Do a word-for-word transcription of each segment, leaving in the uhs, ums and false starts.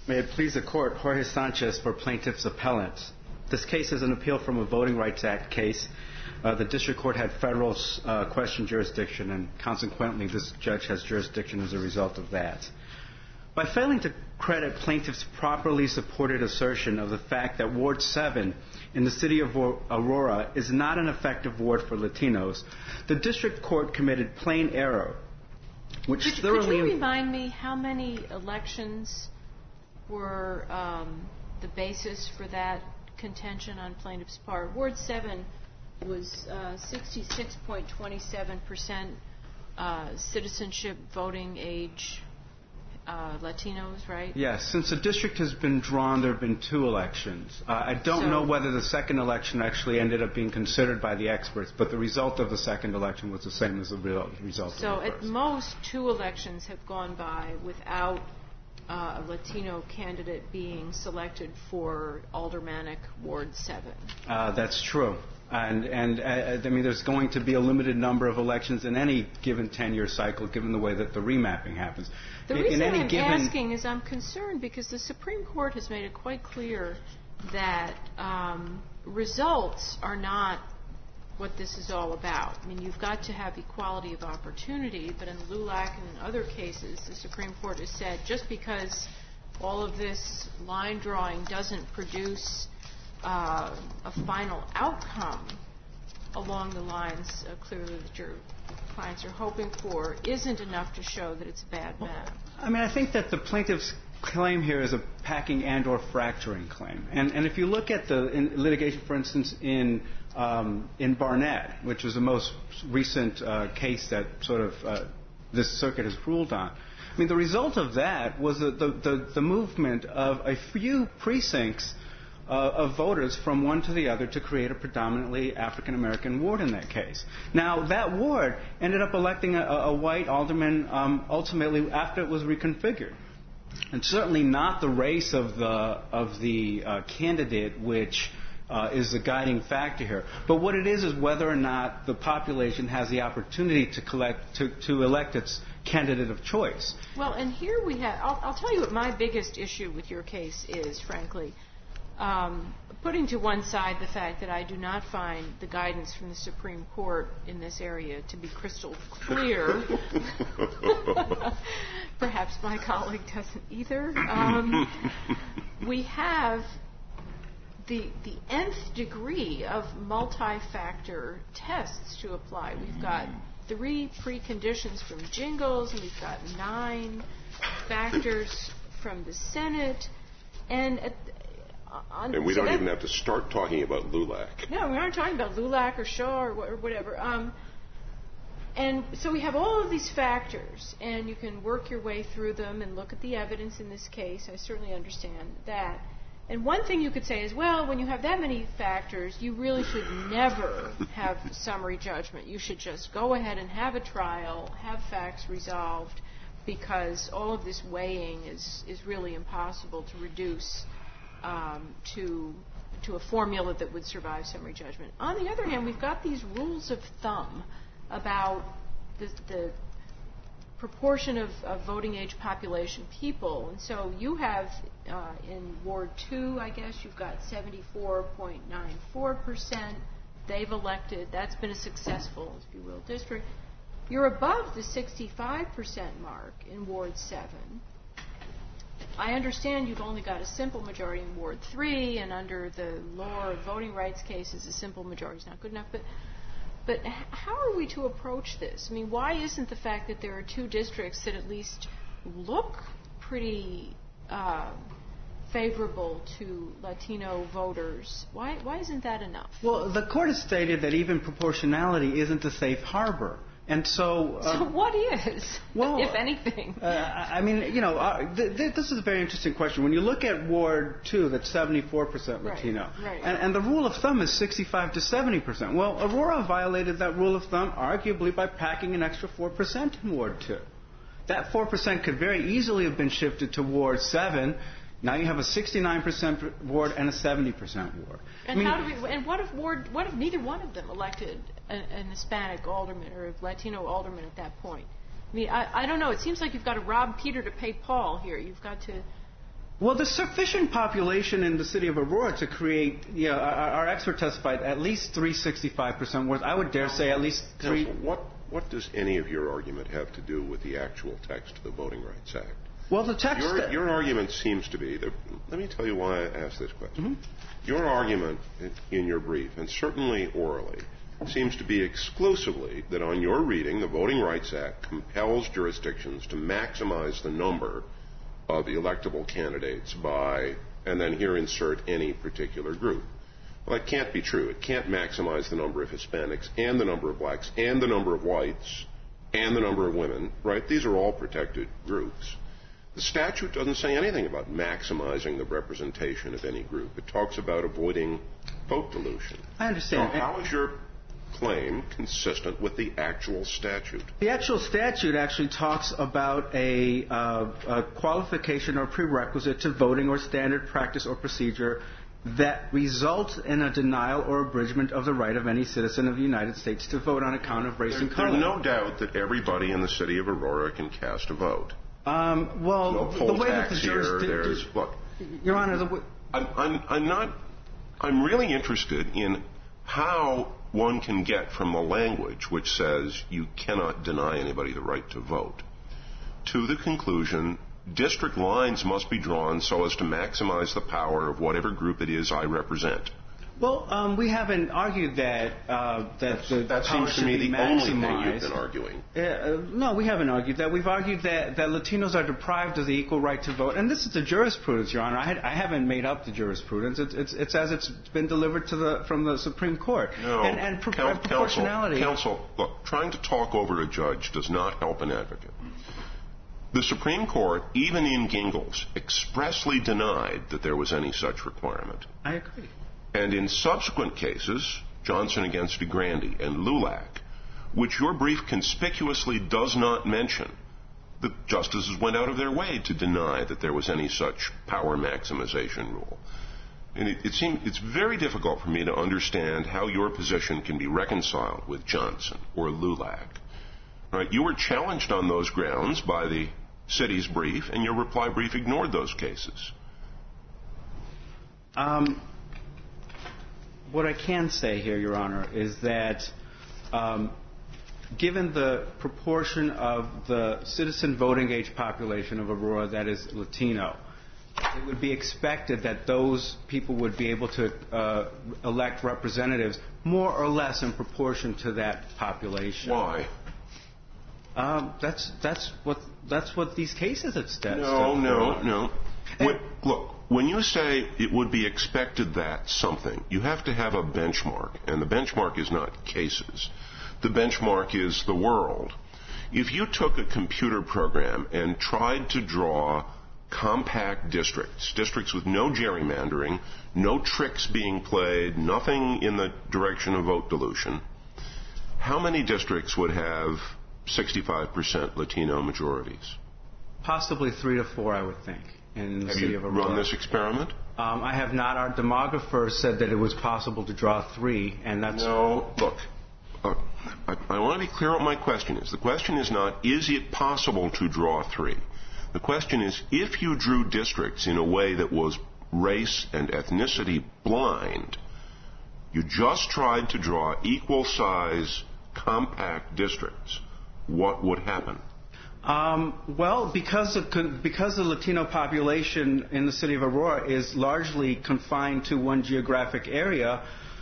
May it please the Court, Jorge Sanchez for Plaintiff's Appellant. This case is an appeal from a Voting Rights Act case. Uh, the District Court had federal uh, question jurisdiction, and consequently this judge has jurisdiction as a result of that. By failing to credit plaintiff's properly supported assertion of the fact that Ward seven in the city of Aurora is not an effective ward for Latinos, the District Court committed plain error, which could, thoroughly... Could you remind me how many elections were um, the basis for that contention on plaintiff's part? Ward seven was uh, sixty-six point two seven percent uh, citizenship voting age uh, Latinos, right? Yes. Since the district has been drawn, there have been two elections. Uh, I don't so, know whether the second election actually ended up being considered by the experts, but the result of the second election was the same as the real result so of the first. So at most, two elections have gone by without uh, a Latino candidate being selected for Aldermanic Ward seven. Uh, that's true. And, and uh, I mean, there's going to be a limited number of elections in any given ten-year cycle, given the way that the remapping happens. The in, reason in any I'm given asking is I'm concerned because the Supreme Court has made it quite clear that um, results are not what this is all about. I mean, you've got to have equality of opportunity, but in LULAC and in other cases, the Supreme Court has said just because all of this line drawing doesn't produce Uh, a final outcome along the lines uh, clearly that your clients are hoping for isn't enough to show that it's a bad map. I mean, I think that the plaintiff's claim here is a packing and or fracturing claim. And, and if you look at the in litigation, for instance, in um, in Barnett, which was the most recent uh, case that sort of uh, this circuit has ruled on, I mean, the result of that was the, the, the, the movement of a few precincts Uh, of voters from one to the other to create a predominantly African-American ward in that case. Now, that ward ended up electing a, a white alderman um, ultimately after it was reconfigured. And certainly not the race of the, of the uh, candidate which uh, is the guiding factor here. But what it is is whether or not the population has the opportunity to, collect, to, to elect its candidate of choice. Well, and here we have, I'll, I'll tell you what my biggest issue with your case is, frankly. Um, putting to one side the fact that I do not find the guidance from the Supreme Court in this area to be crystal clear. Perhaps my colleague doesn't either. Um, we have the, the nth degree of multi-factor tests to apply. We've got three preconditions from Jingles, and we've got nine factors from the Senate. And at On, and we so don't even have to start talking about LULAC. No, we aren't talking about LULAC or Shaw or, or whatever. Um, and so we have all of these factors, and you can work your way through them and look at the evidence in this case. I certainly understand that. And one thing you could say is, well, when you have that many factors, you really should never have summary judgment. You should just go ahead and have a trial, have facts resolved, because all of this weighing is, is really impossible to reduce Um, to to a formula that would survive summary judgment. On the other hand, we've got these rules of thumb about the, the proportion of, of voting age population people. And so you have uh, in Ward two, I guess, you've got seventy-four point nine four percent. They've elected. That's been a successful, if you will, district. You're above the sixty-five percent mark in Ward seven. I understand you've only got a simple majority in Ward three, and under the law of voting rights cases, a simple majority is not good enough. But, but how are we to approach this? I mean, why isn't the fact that there are two districts that at least look pretty uh, favorable to Latino voters, why, why isn't that enough? Well, the court has stated that even proportionality isn't a safe harbor. And so, uh, so what is, well, if anything? Uh, I mean, you know, uh, th th this is a very interesting question. When you look at Ward two, that's seventy-four percent Latino, right, right. And, and the rule of thumb is sixty-five to seventy percent. Well, Aurora violated that rule of thumb arguably by packing an extra four percent in Ward two. That four percent could very easily have been shifted to Ward seven. Now you have a sixty-nine percent ward and a seventy percent ward. And I mean, how do we? And what if Ward? What if neither one of them elected an Hispanic alderman or a Latino alderman at that point? I mean, I, I don't know. It seems like you've got to rob Peter to pay Paul here. You've got to Well, there's sufficient population in the city of Aurora to create, you know, our, our expert testified at least three hundred sixty-five percent worth. I would dare say at least three. Counsel, what, what does any of your argument have to do with the actual text of the Voting Rights Act? Well, the text... Your, your argument seems to be... That, let me tell you why I asked this question. Mm-hmm. Your argument in your brief, and certainly orally, seems to be exclusively that on your reading, the Voting Rights Act compels jurisdictions to maximize the number of electable candidates by, and then here insert any particular group. Well, that can't be true. It can't maximize the number of Hispanics and the number of blacks and the number of whites and the number of women, right? These are all protected groups. The statute doesn't say anything about maximizing the representation of any group. It talks about avoiding vote dilution. I understand. So how is your claim consistent with the actual statute? The actual statute actually talks about a, uh, a qualification or prerequisite to voting or standard practice or procedure that results in a denial or abridgment of the right of any citizen of the United States to vote on account of race there, and color. There's no doubt that everybody in the city of Aurora can cast a vote. Um, well, no poll the way tax that the here, jurisdiction... there's, look, Your Honor, the... I'm, I'm, I'm not... I'm really interested in how one can get from the language which says you cannot deny anybody the right to vote to the conclusion district lines must be drawn so as to maximize the power of whatever group it is I represent. Well, um, we haven't argued that uh, that That's, the that power seems to should me be the only thing maximized. you've been arguing. Uh, uh, no, we haven't argued that. We've argued that, that Latinos are deprived of the equal right to vote. And this is the jurisprudence, Your Honor. I, had, I haven't made up the jurisprudence. It's, it's, it's as it's been delivered to the, from the Supreme Court. No, and, and pro- count, proportionality. Counsel, counsel, look, trying to talk over a judge does not help an advocate. The Supreme Court, even in Gingles, expressly denied that there was any such requirement. I agree. And in subsequent cases, Johnson against DeGrande and Lulac, which your brief conspicuously does not mention, the justices went out of their way to deny that there was any such power maximization rule. And it, it seems it's very difficult for me to understand how your position can be reconciled with Johnson or Lulac. Right? You were challenged on those grounds by the city's brief, and your reply brief ignored those cases. Um, what I can say here, Your Honor, is that um, given the proportion of the citizen voting age population of Aurora that is Latino, it would be expected that those people would be able to uh, elect representatives more or less in proportion to that population. Why? Um, that's that's what that's what these cases have said. No, no, no. When, look, when you say it would be expected that something, you have to have a benchmark, and the benchmark is not cases. The benchmark is the world. If you took a computer program and tried to draw compact districts, districts with no gerrymandering, no tricks being played, nothing in the direction of vote dilution, how many districts would have sixty-five percent Latino majorities? Possibly three to four, I would think, in the have city you of Aurora. run this experiment? Um, I have not. Our demographer said that it was possible to draw three, and that's... No, look, uh, I, I want to be clear what my question is. The question is not, is it possible to draw three? The question is, if you drew districts in a way that was race and ethnicity blind, you just tried to draw equal size compact districts, what would happen? Um, well, because of, because the Latino population in the city of Aurora is largely confined to one geographic area,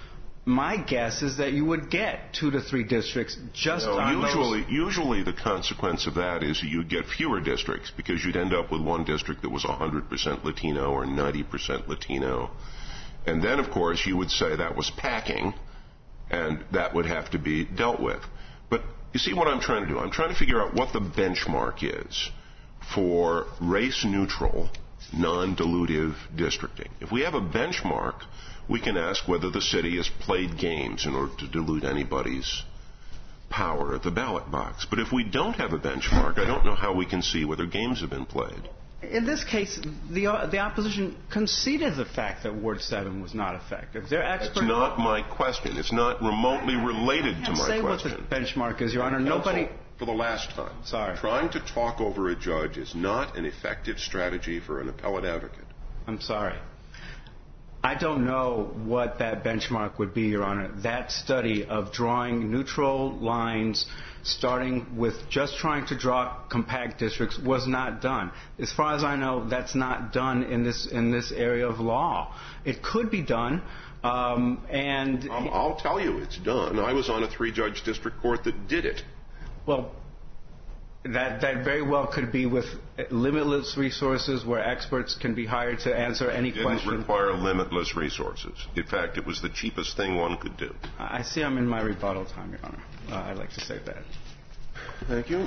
my guess is that you would get two to three districts just no, on usually, those... Usually the consequence of that is you'd get fewer districts because you'd end up with one district that was one hundred percent Latino or ninety percent Latino. And then, of course, you would say that was packing, and that would have to be dealt with. But you see what I'm trying to do? I'm trying to figure out what the benchmark is for race-neutral, non-dilutive districting. If we have a benchmark, we can ask whether the city has played games in order to dilute anybody's power at the ballot box. But if we don't have a benchmark, I don't know how we can see whether games have been played. In this case, the uh, the opposition conceded the fact that Ward seven was not effective. They're expert. That's not my question. It's not remotely related to my say question. What the benchmark is, Your Honor. Counsel, Nobody. for the last time. Sorry. Trying to talk over a judge is not an effective strategy for an appellate advocate. I'm sorry. I don't know what that benchmark would be, Your Honor. That study of drawing neutral lines, starting with just trying to draw compact districts, was not done. As far as I know, that's not done in this in this area of law. It could be done, um, and I'll, I'll tell you, it's done. I was on a three-judge district court that did it. Well, That, that very well could be with limitless resources where experts can be hired to answer any it didn't question. Didn't require limitless resources. In fact, it was the cheapest thing one could do. I see I'm in my rebuttal time, Your Honor. Uh, I'd like to save that. Thank you.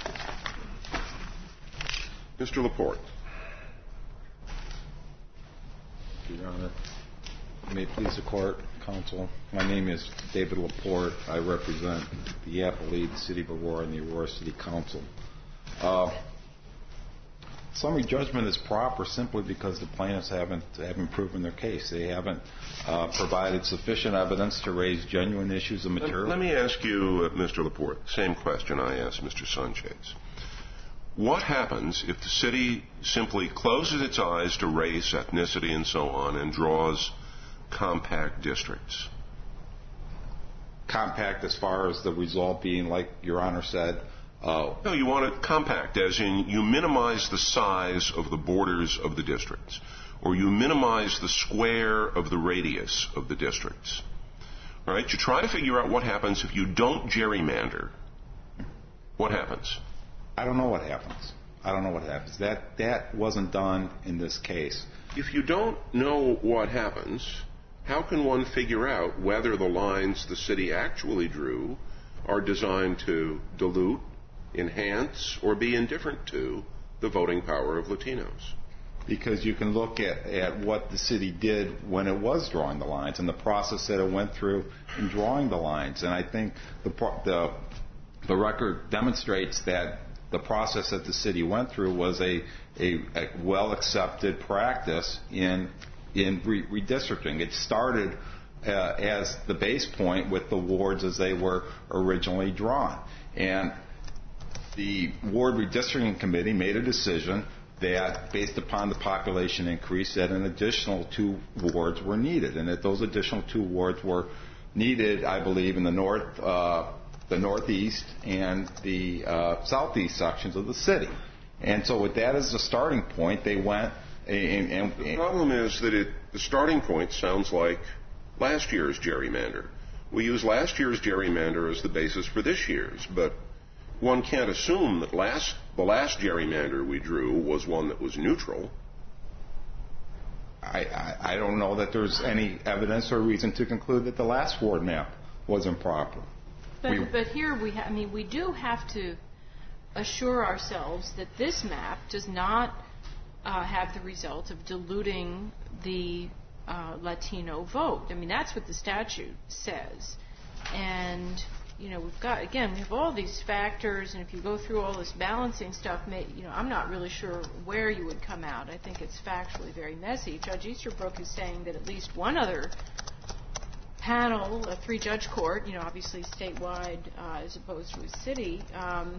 Mister Laporte. Thank you, Your Honor. May it please the Court, Counsel. My name is David Laporte. I represent the appellate, the City of Aurora, and the Aurora City Council. Uh, summary judgment is proper simply because the plaintiffs haven't haven't proven their case. They haven't uh, provided sufficient evidence to raise genuine issues of material. Let, let me ask you, uh, Mister Laporte, same question I asked Mister Sanchez. What happens if the city simply closes its eyes to race, ethnicity, and so on, and draws compact districts? Compact as far as the result being, like Your Honor said. Uh, no, you want it compact, as in you minimize the size of the borders of the districts, or you minimize the square of the radius of the districts. All right? You try to figure out what happens if you don't gerrymander. What happens? I don't know what happens. I don't know what happens. That that wasn't done in this case. If you don't know what happens, how can one figure out whether the lines the city actually drew are designed to dilute, enhance, or be indifferent to the voting power of Latinos? Because you can look at, at what the city did when it was drawing the lines and the process that it went through in drawing the lines. And I think the the, the record demonstrates that the process that the city went through was a, a, a well-accepted practice in in re- redistricting. It started uh, as the base point with the wards as they were originally drawn. And the Ward Redistricting Committee made a decision that, based upon the population increase, that an additional two wards were needed, and that those additional two wards were needed, I believe, in the north, uh, the northeast and the uh, southeast sections of the city. And so with that as the starting point, they went and... and, and the problem is that it, the starting point sounds like last year's gerrymander. We use last year's gerrymander as the basis for this year's, but one can't assume that last the last gerrymander we drew was one that was neutral. I, I, I don't know that there's any evidence or reason to conclude that the last ward map was improper. But, we, but here we, ha- I mean, we do have to assure ourselves that this map does not uh, have the result of diluting the uh, Latino vote. I mean, that's what the statute says. And, you know, we've got, again, we have all these factors, and if you go through all this balancing stuff, may, you know, I'm not really sure where you would come out. I think it's factually very messy. Judge Easterbrook is saying that at least one other panel, a three-judge court, you know, obviously statewide uh, as opposed to a city, um,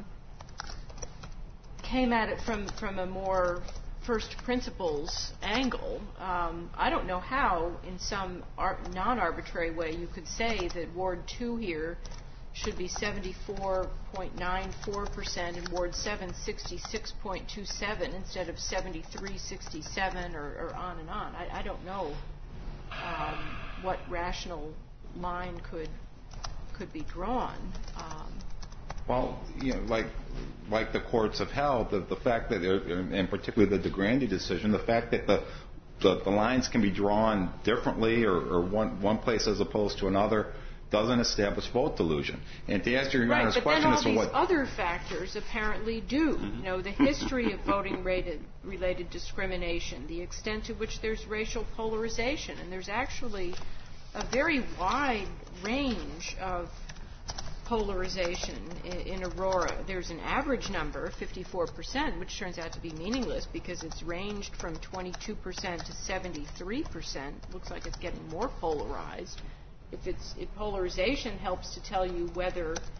came at it from, from a more first principles angle. Um, I don't know how, in some ar- non-arbitrary way, you could say that Ward two here should be seventy-four point nine four percent and Ward seven sixty-six point two seven instead of seventy-three sixty-seven or, or on and on. I, I don't know um, what rational line could could be drawn. Um, well, you know, like like the courts have held, the, the fact that, and particularly the DeGrande decision, the fact that the the, the lines can be drawn differently or, or one one place as opposed to another doesn't establish vote dilution. And to answer your right, Honor's but question then as all to these what other factors apparently do. You know, the history of voting rated, related discrimination, the extent to which there's racial polarization, and there's actually a very wide range of polarization in, in Aurora. There's an average number, fifty-four percent, which turns out to be meaningless because it's ranged from twenty-two percent to seventy-three percent. Looks like it's getting more polarized. If it's if polarization helps to tell you whether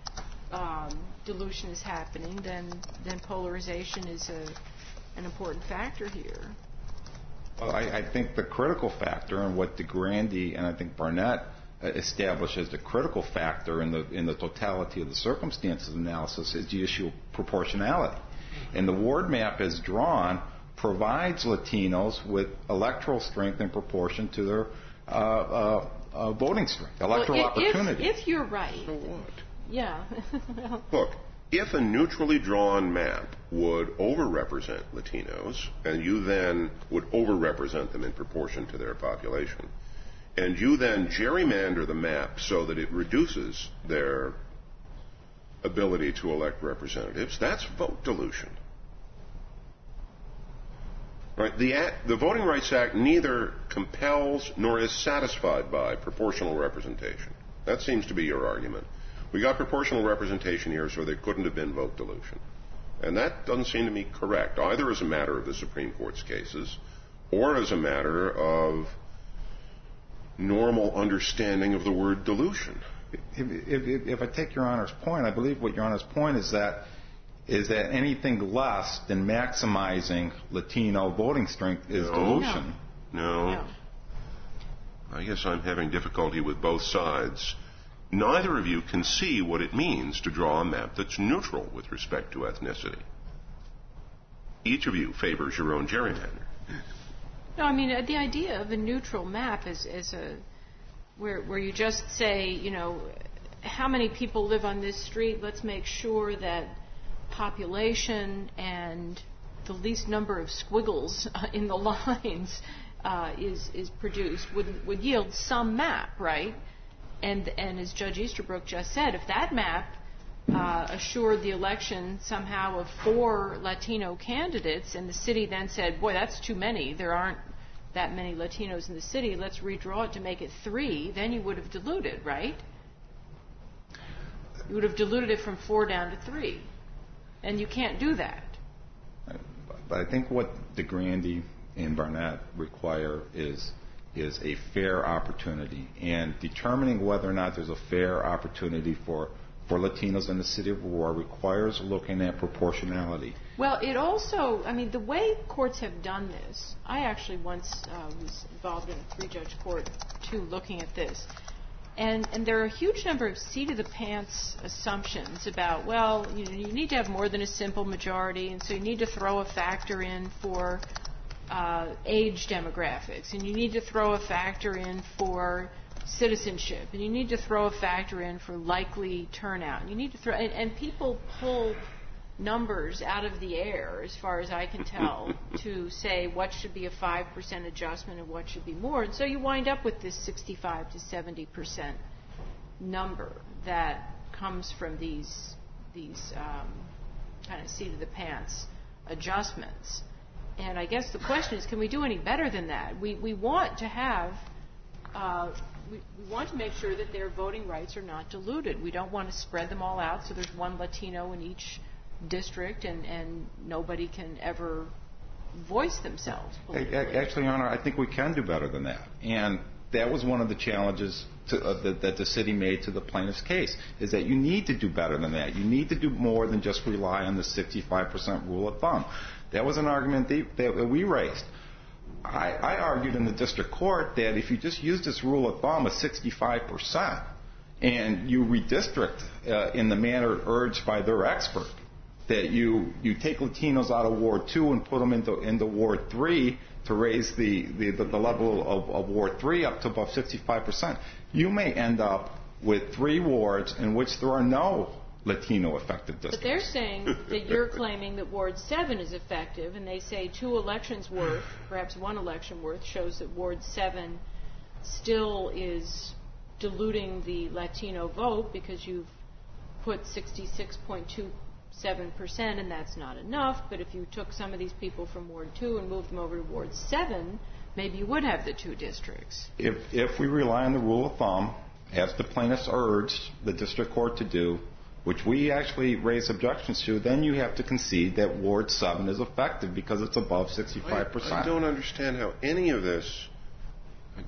um, dilution is happening, then then polarization is a an important factor here. Well, I, I think the critical factor, and what DeGrande and I think Barnett established as the critical factor in the in the totality of the circumstances analysis, is the issue of proportionality. And the ward map as drawn provides Latinos with electoral strength in proportion to their uh, uh, uh, voting strength, electoral well, if, opportunity. If, if you're right. So what? Yeah. Look, if a neutrally drawn map would overrepresent Latinos, and you then would overrepresent them in proportion to their population, and you then gerrymander the map so that it reduces their ability to elect representatives, that's vote dilution. Right? The, act, the Voting Rights Act neither compels nor is satisfied by proportional representation. That seems to be your argument. We got proportional representation here, so there couldn't have been vote dilution. And that doesn't seem to me correct, either as a matter of the Supreme Court's cases or as a matter of normal understanding of the word dilution. If, if, if I take Your Honor's point, I believe what Your Honor's point is that is that anything less than maximizing Latino voting strength is no. dilution. No. no. I guess I'm having difficulty with both sides. Neither of you can see what it means to draw a map that's neutral with respect to ethnicity. Each of you favors your own gerrymander. No, I mean, uh, the idea of a neutral map is, is a where where you just say, you know, how many people live on this street, let's make sure that population and the least number of squiggles uh, in the lines uh, is is produced would would yield some map, right? And and as Judge Easterbrook just said, if that map uh, assured the election somehow of four Latino candidates, and the city then said, boy, that's too many, there aren't that many Latinos in the city, let's redraw it to make it three, then you would have diluted, right? You would have diluted it from four down to three. And you can't do that. But I think what DeGrande and Barnett require is is a fair opportunity, and determining whether or not there's a fair opportunity for, for Latinos in the city of Aurora requires looking at proportionality. Well, it also, I mean, the way courts have done this, I actually once uh, was involved in a three-judge court, too, looking at this. And, and there are a huge number of seat-of-the-pants assumptions about, well, you know, you need to have more than a simple majority, and so you need to throw a factor in for uh, age demographics, and you need to throw a factor in for citizenship, and you need to throw a factor in for likely turnout. And you need to throw, and, and people pull numbers out of the air, as far as I can tell, to say what should be a five percent adjustment and what should be more. And so you wind up with this sixty-five to seventy percent number that comes from these these um, kind of seat-of-the-pants adjustments. And I guess the question is, can we do any better than that? We we want to have, uh, we, we want to make sure that their voting rights are not diluted. We don't want to spread them all out so there's one Latino in each district and, and nobody can ever voice themselves politically. Actually, Your Honor, I think we can do better than that. And that was one of the challenges to, uh, that, that the city made to the plaintiff's case, is that you need to do better than that. You need to do more than just rely on the sixty-five percent rule of thumb. That was an argument that we raised. I, I argued in the district court that if you just use this rule of thumb of sixty-five percent and you redistrict uh, in the manner urged by their expert, that you, you take Latinos out of Ward two and put them into, into Ward three to raise the, the, the, the level of, of Ward three up to above sixty-five percent, you may end up with three wards in which there are no Latino effective districts. But they're saying that you're claiming that Ward seven is effective, and they say two elections worth, perhaps one election worth, shows that Ward seven still is diluting the Latino vote because you've put sixty-six point two seven percent, and that's not enough. But if you took some of these people from Ward two and moved them over to Ward seven, maybe you would have the two districts. If, if we rely on the rule of thumb, as the plaintiffs urged the district court to do, which we actually raised objections to, then you have to concede that Ward seven is effective because it's above sixty-five percent. I, I don't understand how any of this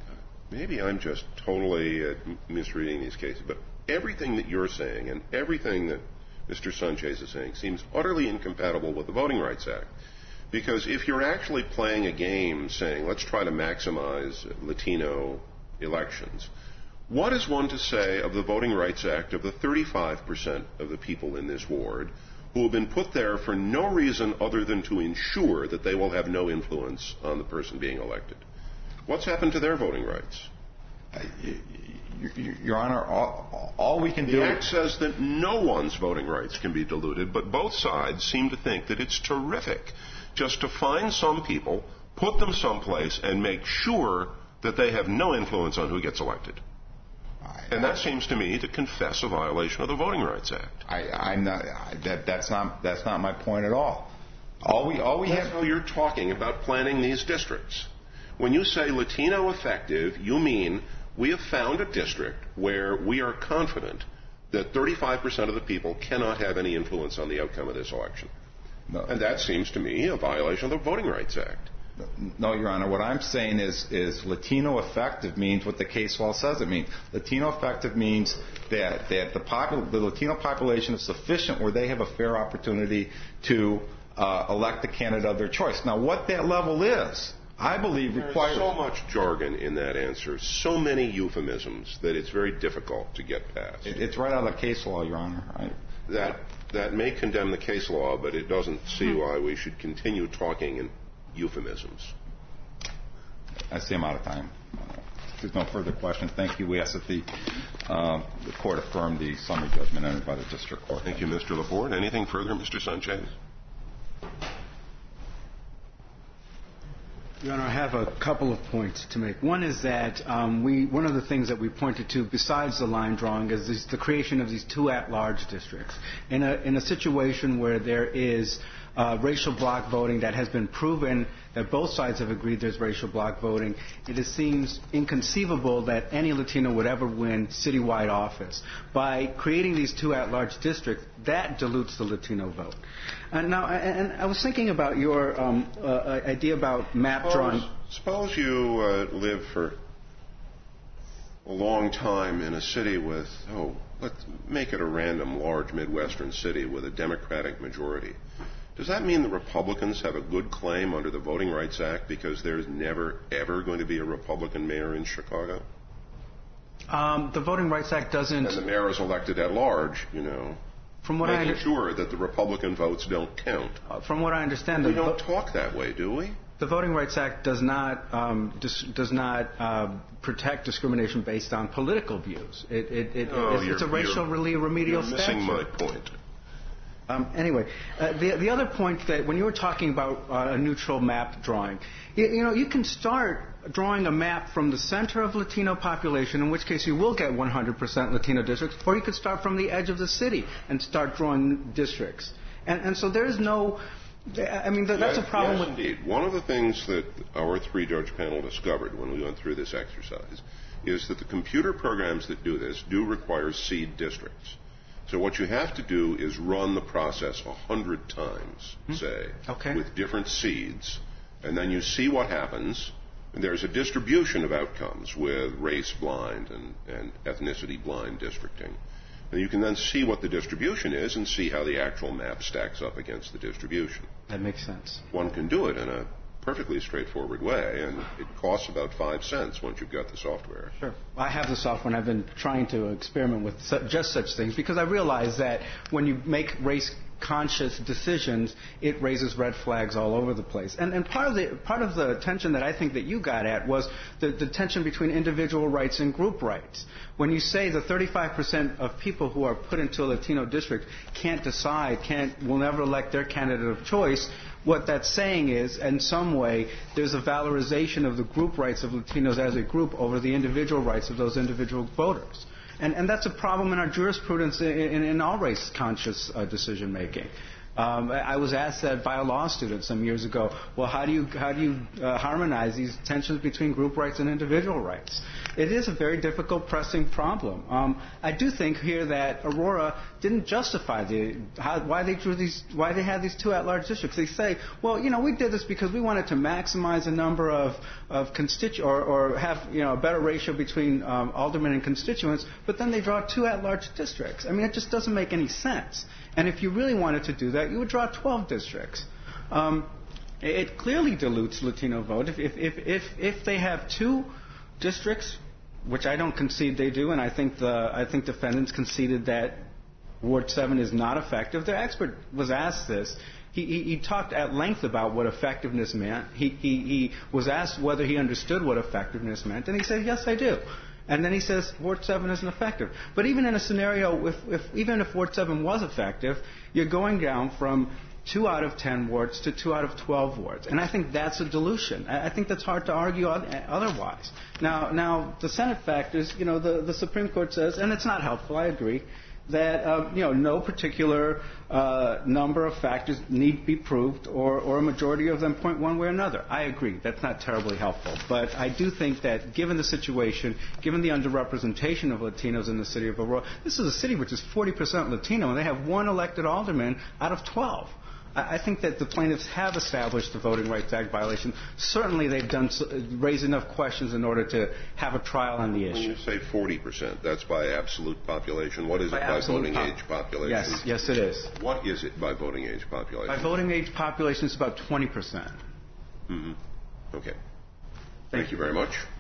maybe I'm just totally uh, misreading these cases, but everything that you're saying and everything that Mister Sanchez is saying seems utterly incompatible with the Voting Rights Act. Because if you're actually playing a game saying, let's try to maximize Latino elections, what is one to say of the Voting Rights Act of the thirty-five percent of the people in this ward who have been put there for no reason other than to ensure that they will have no influence on the person being elected? What's happened to their voting rights? Uh, Your Honor, all, all we can the do... The Act says that no one's voting rights can be diluted, but both sides seem to think that it's terrific just to find some people, put them someplace, and make sure that they have no influence on who gets elected. And that seems to me to confess a violation of the Voting Rights Act. I, I'm not. I, that, that's not. That's not my point at all. All we. All we that's have. how you're talking about planning these districts. When you say Latino effective, you mean we have found a district where we are confident that thirty-five percent of the people cannot have any influence on the outcome of this election. No. And that seems to me a violation of the Voting Rights Act. No, Your Honor. What I'm saying is, is Latino effective means what the case law says it means. Latino effective means that, that the, popul- the Latino population is sufficient where they have a fair opportunity to uh, elect the candidate of their choice. Now, what that level is, I believe requires... There's so much jargon in that answer, so many euphemisms, that it's very difficult to get past. It, it's right out of the case law, Your Honor. I, that, that may condemn the case law, but it doesn't see why we should continue talking in euphemisms. I see I'm out of time. Uh, if there's no further questions, thank you. We ask that the, uh, the court affirm the summary judgment entered by the district court. Thank you, Mister Laporte. Anything further, Mister Sanchez? Your Honor, I have a couple of points to make. One is that um, we, one of the things that we pointed to, besides the line drawing, is this, the creation of these two at-large districts. In a, in a situation where there is uh, racial bloc voting that has been proven that both sides have agreed there's racial bloc voting, it is, seems inconceivable that any Latino would ever win citywide office. By creating these two at-large districts, that dilutes the Latino vote. And now, and I was thinking about your um, uh, idea about map suppose, drawing. Suppose you uh, live for a long time in a city with, oh, let's make it a random large Midwestern city with a Democratic majority. Does that mean the Republicans have a good claim under the Voting Rights Act because there's never, ever going to be a Republican mayor in Chicago? Um, the Voting Rights Act doesn't... And the mayor is elected at large, you know. From what making I under- sure that the Republican votes don't count. Uh, from what I understand, we the don't vo- talk that way, do we? The Voting Rights Act does not um, dis- does not uh, protect discrimination based on political views. It, it, it, oh, it's, it's a racial you're, remedial you're statute. missing my point. Um, anyway, uh, the, the other point that when you were talking about uh, a neutral map drawing, you, you know, you can start drawing a map from the center of Latino population, in which case you will get one hundred percent Latino districts, or you could start from the edge of the city and start drawing districts. And, and so there's no, I mean, that's yes, a problem yes, with... indeed. One of the things that our three-judge panel discovered when we went through this exercise is that the computer programs that do this do require seed districts. So what you have to do is run the process a hundred times, hmm. say, okay. with different seeds, and then you see what happens. And there's a distribution of outcomes with race-blind and, and ethnicity-blind districting. And you can then see what the distribution is and see how the actual map stacks up against the distribution. That makes sense. One can do it in a perfectly straightforward way, and it costs about five cents once you've got the software. Sure. I have the software, and I've been trying to experiment with su- just such things because I realize that when you make race-conscious decisions, it raises red flags all over the place. And, and part of the part of the tension that I think that you got at was the, the tension between individual rights and group rights. When you say the thirty-five percent of people who are put into a Latino district can't decide, can't, will never elect their candidate of choice, what that's saying is, in some way, there's a valorization of the group rights of Latinos as a group over the individual rights of those individual voters. And, and that's a problem in our jurisprudence in, in, in all race-conscious uh, decision-making. Um, I was asked that by a law student some years ago, well, how do you, how do you uh, harmonize these tensions between group rights and individual rights? It is a very difficult, pressing problem. Um, I do think here that Aurora didn't justify the how, why they drew these, why they had these two at-large districts. They say, well, you know, we did this because we wanted to maximize the number of of constitu or, or have you know a better ratio between um, aldermen and constituents. But then they draw two at-large districts. I mean, it just doesn't make any sense. And if you really wanted to do that, you would draw twelve districts. Um, it clearly dilutes Latino vote if if if if, if they have two districts, which I don't concede they do, and I think the I think defendants conceded that Ward seven is not effective. The expert was asked this. He, he, he talked at length about what effectiveness meant. He, he, he was asked whether he understood what effectiveness meant, and he said, yes, I do. And then he says Ward seven isn't effective. But even in a scenario, if, if, even if Ward seven was effective, you're going down from two out of ten wards to two out of twelve wards. And I think that's a dilution. I think that's hard to argue otherwise. Now, now the Senate factors, you know, the, the Supreme Court says, and it's not helpful, I agree, that, uh, you know, no particular uh, number of factors need be proved or, or a majority of them point one way or another. I agree. That's not terribly helpful. But I do think that given the situation, given the underrepresentation of Latinos in the city of Aurora, this is a city which is forty percent Latino, and they have one elected alderman out of twelve. I think that the plaintiffs have established the Voting Rights Act violation. Certainly they've done raised enough questions in order to have a trial on the issue. When you say forty percent, that's by absolute population. What is by it by voting pop- age population? Yes, yes it is. What is it by voting age population? By voting age population, it's about twenty percent. Mm-hmm. Okay. Thank, Thank you very much.